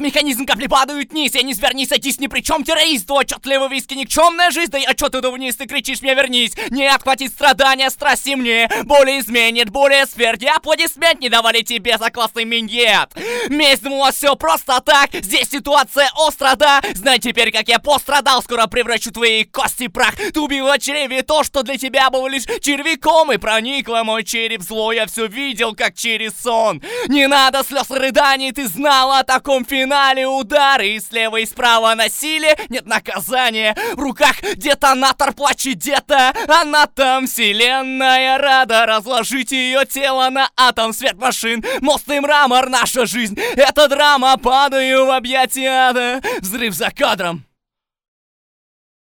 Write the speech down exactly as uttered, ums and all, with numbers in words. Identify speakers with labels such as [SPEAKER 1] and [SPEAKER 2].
[SPEAKER 1] механизм, капли падают вниз. Я не свернись, садись, ни при чем, террорист. Твой отчетливый виски, никчемная жизнь. Да я чё ты вниз, ты кричишь мне вернись. Не отхватить страдания, страсти мне. Более изменит, более смерть. Аплодисмент не давали тебе за классный миньет. Месть думала все просто так. Здесь ситуация остра, да. Знай теперь, как я пострадал. Скоро превращу твои кости в прах. Ты убила в чреве то, что для тебя было лишь червяком. И проникла мой череп зло. Я все видел, как через сон. Не надо слез и рыданий. Ты знала о таком финале. Удары и слева и справа насилие. Нет наказания. В руках детонатор, плачет где-то. Она там, вселенная рада разложить ее тело на атом. Свет машин, мост и мрамор, наша жизнь. Это драма, падаю в объятия ада. Взрыв за кадром.